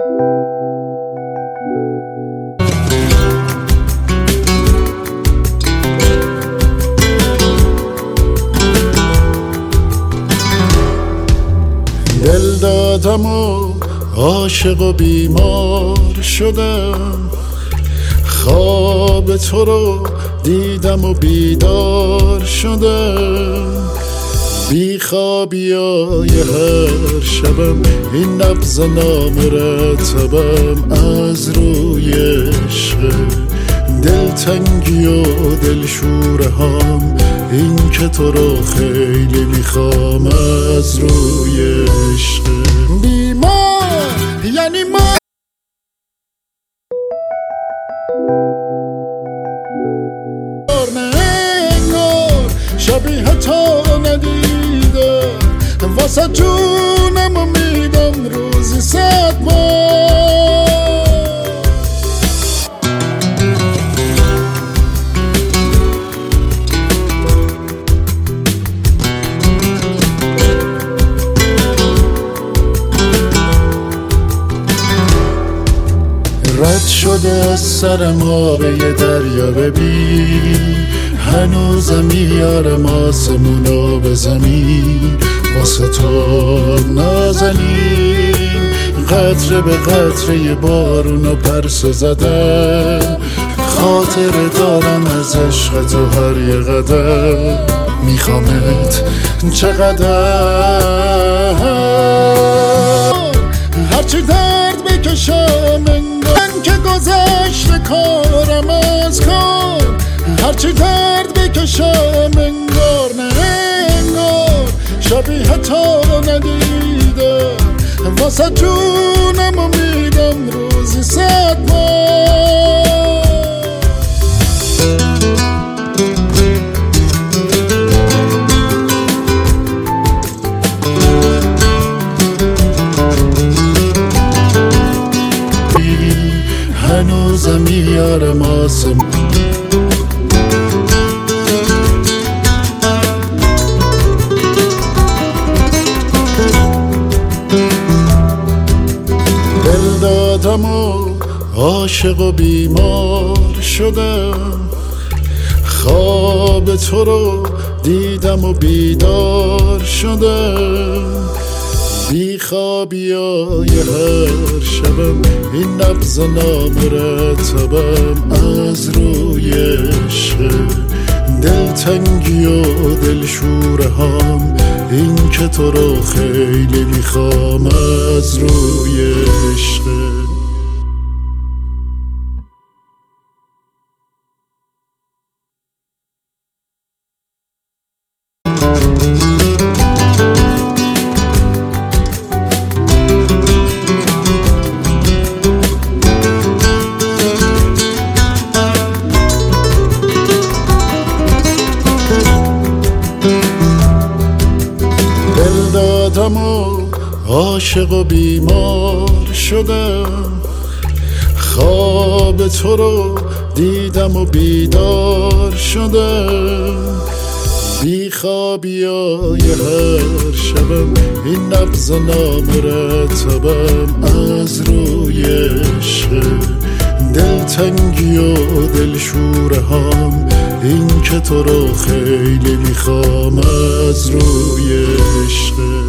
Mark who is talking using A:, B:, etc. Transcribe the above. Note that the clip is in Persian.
A: دل دادم و عاشق و بیمار شدم، خواب تو رو دیدم و بیدار شدم. بی خوابیای هر شبم این نبض نامرتبم از روی عشق، دلتنگی و دلشوره هم این که تو رو خیلی میخوام از روی عشق. بیمار یعنی ما نگار شبیه تو ندیده، واسه جونم میدم روزی 100 بار. رد شده از سرم آب یه دریا، ببین هنوزم میارم آسمونو به زمین واسه تو نازنین. قطره به قطره بارونو پرسه زدم، خاطر دارم از عشق تو هر یه قدم، میخوامت چقدر. هرچی درد بکشم من که گذشته کارم از کار، هرچی درد بکشم انگار نه انگار شبیه تو ندیده، واسه جونم میدم روزی 100 بار. هنوزم میارم آسم دل دادم و عاشق و بیمار شدم، خواب تو رو دیدم و بیدار شدم. بی خوابیای هر شبم این نبض نامرتبم از روی عشق، دلتنگی و دلشوره هم این که تو رو خیلی میخوام از روی عشق. دادم و عاشق و بیمار شدم، خواب تو رو دیدم و بیدار شدم. بی خوابیای هر شبم این نبض نامرتبم از روی عشق، دلتنگی و دلشوره هم این که تو رو خیلی میخوام از روی عشق.